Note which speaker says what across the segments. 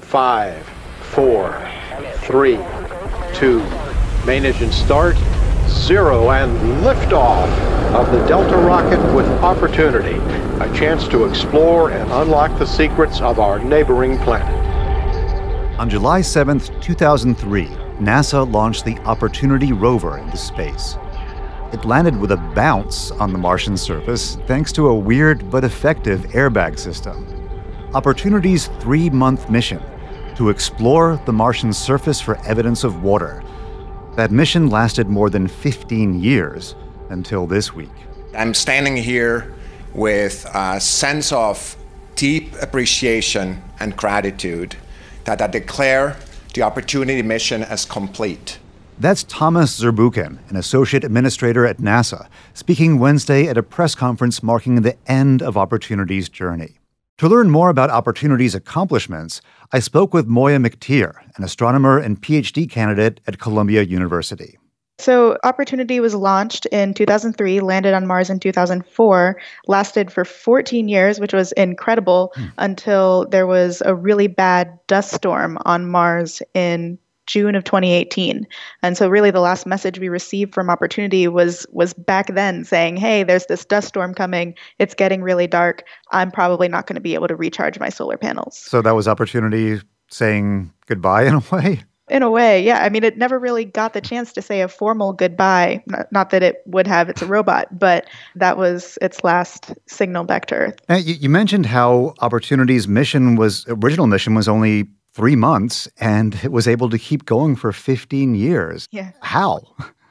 Speaker 1: 5, 4, 3, 2, main engine start, 0, and liftoff of the Delta rocket with Opportunity, a chance to explore and unlock the secrets of our neighboring planet.
Speaker 2: On July 7th, 2003, NASA launched the Opportunity rover into space. It landed with a bounce on the Martian surface thanks to a weird but effective airbag system. Opportunity's 3-month mission to explore the Martian surface for evidence of water. That mission lasted more than 15 years until this week.
Speaker 3: I'm standing here with a sense of deep appreciation and gratitude that I declare the Opportunity mission as complete.
Speaker 2: That's Thomas Zurbuchen, an associate administrator at NASA, speaking Wednesday at a press conference marking the end of Opportunity's journey. To learn more about Opportunity's accomplishments, I spoke with Moya McTeer, an astronomer and PhD candidate at Columbia University.
Speaker 4: So Opportunity was launched in 2003, landed on Mars in 2004, lasted for 14 years, which was incredible, until there was a really bad dust storm on Mars in June of 2018. And so really the last message we received from Opportunity was back then saying, hey, there's this dust storm coming. It's getting really dark. I'm probably not going to be able to recharge my solar panels.
Speaker 2: So that was Opportunity saying goodbye in a way?
Speaker 4: In a way, yeah. I mean, it never really got the chance to say a formal goodbye. Not that it would have, it's a robot, but that was its last signal back to Earth.
Speaker 2: Now, you mentioned how Opportunity's original mission was only 3 months, and it was able to keep going for 15 years.
Speaker 4: Yeah.
Speaker 2: How?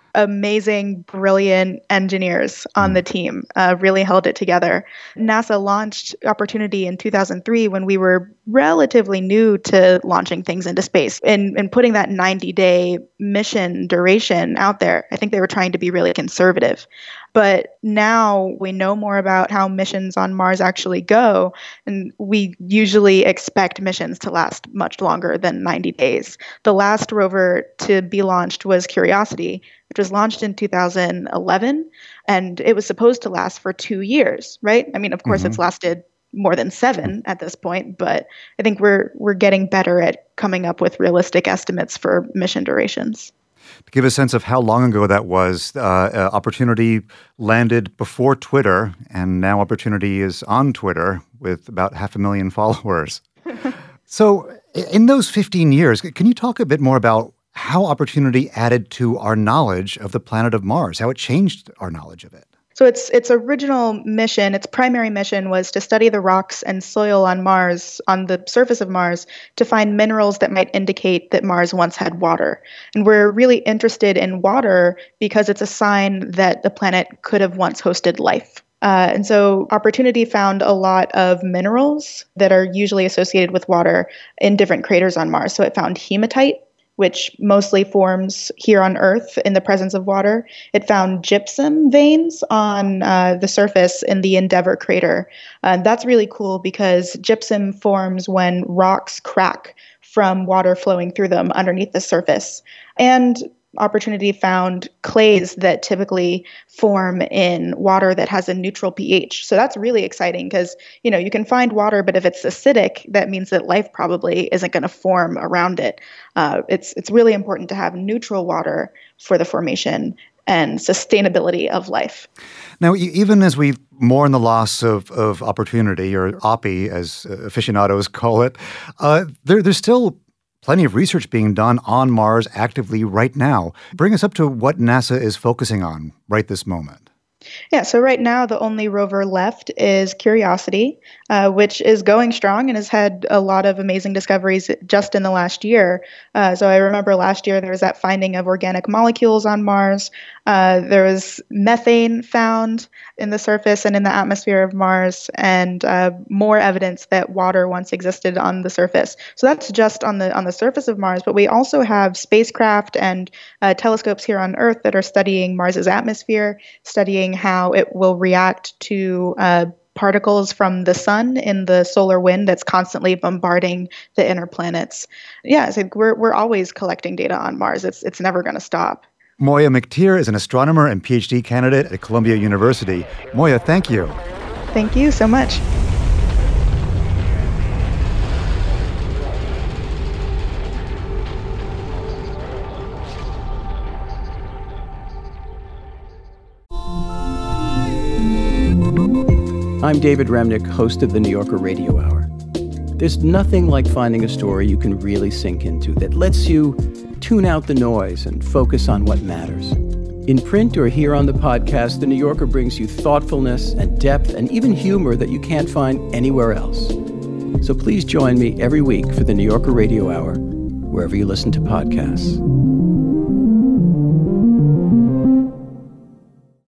Speaker 4: Amazing, brilliant engineers on the team really held it together. NASA launched Opportunity in 2003 when we were relatively new to launching things into space. And putting that 90-day mission duration out there, I think they were trying to be really conservative. But now we know more about how missions on Mars actually go, and we usually expect missions to last much longer than 90 days. The last rover to be launched was Curiosity, which was launched in 2011, and it was supposed to last for 2 years, right? I mean, of course, it's lasted more than 7 at this point, but I think we're getting better at coming up with realistic estimates for mission durations.
Speaker 2: To give a sense of how long ago that was, Opportunity landed before Twitter, and now Opportunity is on Twitter with about 500,000 followers. So in those 15 years, can you talk a bit more about how Opportunity added to our knowledge of the planet of Mars, how it changed our knowledge of it?
Speaker 4: So its original mission, its primary mission, was to study the rocks and soil on Mars, on the surface of Mars, to find minerals that might indicate that Mars once had water. And we're really interested in water because it's a sign that the planet could have once hosted life. And so Opportunity found a lot of minerals that are usually associated with water in different craters on Mars. So it found hematite, which mostly forms here on Earth in the presence of water. It found gypsum veins on the surface in the Endeavour crater. That's really cool because gypsum forms when rocks crack from water flowing through them underneath the surface. And Opportunity found clays that typically form in water that has a neutral pH. So that's really exciting because, you can find water, but if it's acidic, that means that life probably isn't going to form around it. It's really important to have neutral water for the formation and sustainability of life.
Speaker 2: Now, even as we mourn the loss of Opportunity, or OPI as aficionados call it, there's still plenty of research being done on Mars actively right now. Bring us up to what NASA is focusing on right this moment.
Speaker 4: Yeah, so right now the only rover left is Curiosity, which is going strong and has had a lot of amazing discoveries just in the last year. So I remember last year there was that finding of organic molecules on Mars. There was methane found in the surface and in the atmosphere of Mars, and more evidence that water once existed on the surface. So that's just on the surface of Mars, but we also have spacecraft and telescopes here on Earth that are studying Mars's atmosphere, studying how it will react to particles from the sun in the solar wind that's constantly bombarding the inner planets. Yeah, so we're always collecting data on Mars. It's never going to stop.
Speaker 2: Moya McTeer is an astronomer and PhD candidate at Columbia University. Moya, thank you.
Speaker 4: Thank you so much.
Speaker 5: I'm David Remnick, host of the New Yorker Radio Hour. There's nothing like finding a story you can really sink into that lets you tune out the noise and focus on what matters. In print or here on the podcast, The New Yorker brings you thoughtfulness and depth and even humor that you can't find anywhere else. So please join me every week for the New Yorker Radio Hour, wherever you listen to podcasts.